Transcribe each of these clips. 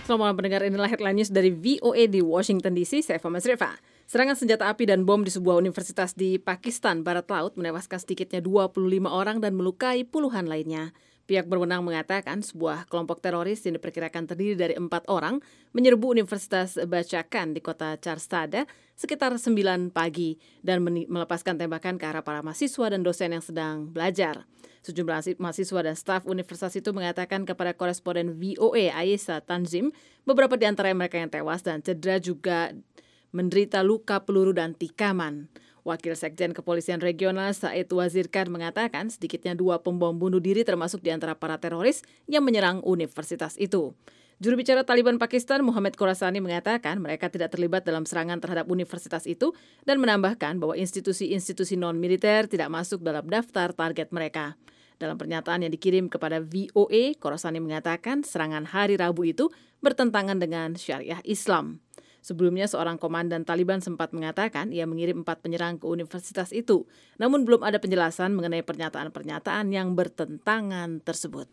Selamat malam pendengar, inilah headline news dari VOA di Washington DC, saya Fama Srifa. Serangan senjata api dan bom di sebuah universitas di Pakistan Barat Laut menewaskan sedikitnya 25 orang dan melukai puluhan lainnya. Pihak berwenang mengatakan sebuah kelompok teroris yang diperkirakan terdiri dari 4 orang menyerbu Universitas Bachakan di kota Charstada sekitar 9 pagi dan melepaskan tembakan ke arah para mahasiswa dan dosen yang sedang belajar. Sejumlah mahasiswa dan staf universitas itu mengatakan kepada koresponden VOA Ayesha Tanzim, beberapa di antara mereka yang tewas dan cedera juga menderita luka peluru dan tikaman. Wakil Sekjen Kepolisian Regional Said Wazirkan mengatakan sedikitnya 2 pembom bunuh diri termasuk di antara para teroris yang menyerang universitas itu. Juru bicara Taliban Pakistan Muhammad Khorasani mengatakan mereka tidak terlibat dalam serangan terhadap universitas itu dan menambahkan bahwa institusi-institusi non-militer tidak masuk dalam daftar target mereka. Dalam pernyataan yang dikirim kepada VOA, Khorasani mengatakan serangan hari Rabu itu bertentangan dengan syariah Islam. Sebelumnya, seorang komandan Taliban sempat mengatakan ia mengirim 4 penyerang ke universitas itu. Namun belum ada penjelasan mengenai pernyataan-pernyataan yang bertentangan tersebut.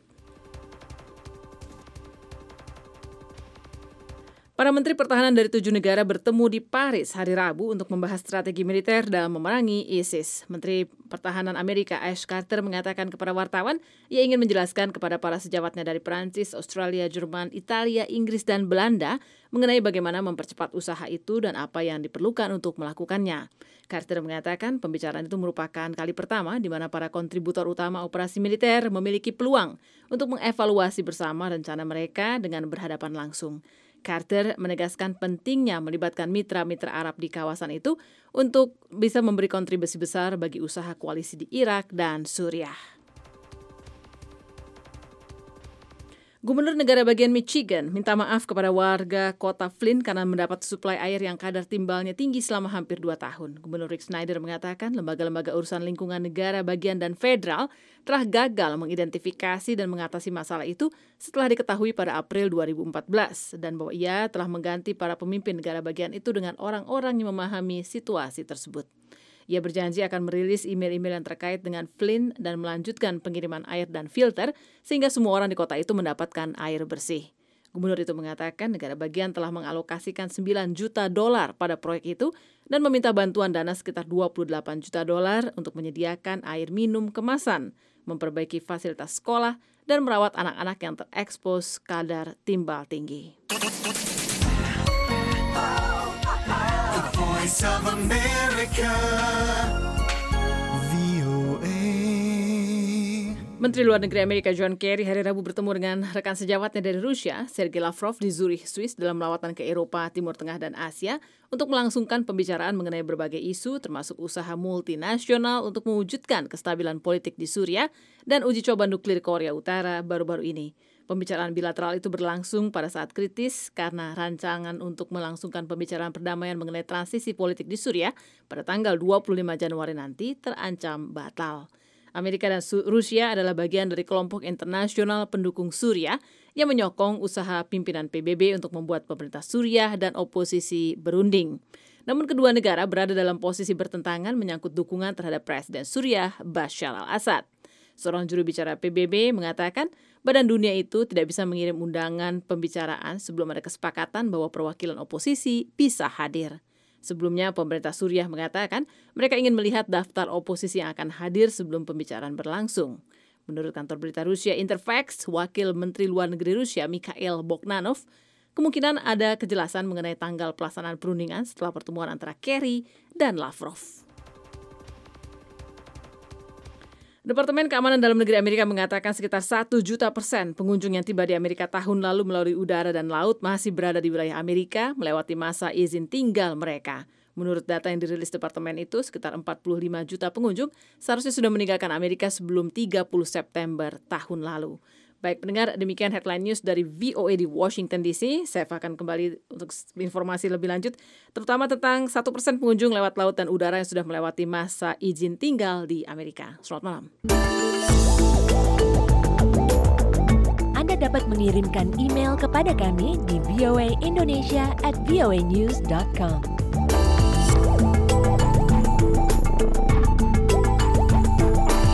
Para menteri pertahanan dari 7 negara bertemu di Paris hari Rabu untuk membahas strategi militer dalam memerangi ISIS. Menteri Pertahanan Amerika Ash Carter mengatakan kepada wartawan ia ingin menjelaskan kepada para sejawatnya dari Prancis, Australia, Jerman, Italia, Inggris, dan Belanda mengenai bagaimana mempercepat usaha itu dan apa yang diperlukan untuk melakukannya. Carter mengatakan pembicaraan itu merupakan kali pertama di mana para kontributor utama operasi militer memiliki peluang untuk mengevaluasi bersama rencana mereka dengan berhadapan langsung. Carter menegaskan pentingnya melibatkan mitra-mitra Arab di kawasan itu untuk bisa memberi kontribusi besar bagi usaha koalisi di Irak dan Suriah. Gubernur negara bagian Michigan minta maaf kepada warga kota Flint karena mendapat suplai air yang kadar timbalnya tinggi selama hampir 2 tahun. Gubernur Rick Snyder mengatakan lembaga-lembaga urusan lingkungan negara bagian dan federal telah gagal mengidentifikasi dan mengatasi masalah itu setelah diketahui pada April 2014 dan bahwa ia telah mengganti para pemimpin negara bagian itu dengan orang-orang yang memahami situasi tersebut. Ia berjanji akan merilis email-email yang terkait dengan Flint dan melanjutkan pengiriman air dan filter sehingga semua orang di kota itu mendapatkan air bersih. Gubernur itu mengatakan negara bagian telah mengalokasikan $9 juta pada proyek itu dan meminta bantuan dana sekitar $28 juta untuk menyediakan air minum kemasan, memperbaiki fasilitas sekolah, dan merawat anak-anak yang terekspos kadar timbal tinggi. Voice of America, VOA. Menteri Luar Negeri Amerika John Kerry hari Rabu bertemu dengan rekan sejawatnya dari Rusia, Sergei Lavrov di Zurich, Swiss dalam lawatan ke Eropa, Timur Tengah, dan Asia untuk melangsungkan pembicaraan mengenai berbagai isu termasuk usaha multinasional untuk mewujudkan kestabilan politik di Suriah dan uji coba nuklir Korea Utara baru-baru ini. Pembicaraan bilateral itu berlangsung pada saat kritis karena rancangan untuk melangsungkan pembicaraan perdamaian mengenai transisi politik di Suriah pada tanggal 25 Januari nanti terancam batal. Amerika dan Rusia adalah bagian dari kelompok internasional pendukung Suriah yang menyokong usaha pimpinan PBB untuk membuat pemerintah Suriah dan oposisi berunding. Namun kedua negara berada dalam posisi bertentangan menyangkut dukungan terhadap Presiden Suriah Bashar al-Assad. Seorang juru bicara PBB mengatakan Badan Dunia itu tidak bisa mengirim undangan pembicaraan sebelum ada kesepakatan bahwa perwakilan oposisi bisa hadir. Sebelumnya, pemerintah Suriah mengatakan mereka ingin melihat daftar oposisi yang akan hadir sebelum pembicaraan berlangsung. Menurut kantor berita Rusia Interfax, Wakil Menteri Luar Negeri Rusia Mikhail Bogdanov, kemungkinan ada kejelasan mengenai tanggal pelaksanaan perundingan setelah pertemuan antara Kerry dan Lavrov. Departemen Keamanan Dalam Negeri Amerika mengatakan sekitar 1 juta % pengunjung yang tiba di Amerika tahun lalu melalui udara dan laut masih berada di wilayah Amerika melewati masa izin tinggal mereka. Menurut data yang dirilis departemen itu, sekitar 45 juta pengunjung seharusnya sudah meninggalkan Amerika sebelum 30 September tahun lalu. Baik pendengar, demikian headline news dari VOA di Washington DC. Saya akan kembali untuk informasi lebih lanjut, terutama tentang 1% pengunjung lewat laut dan udara yang sudah melewati masa izin tinggal di Amerika. Selamat malam. Anda dapat mengirimkan email kepada kami di voaindonesia@voanews.com.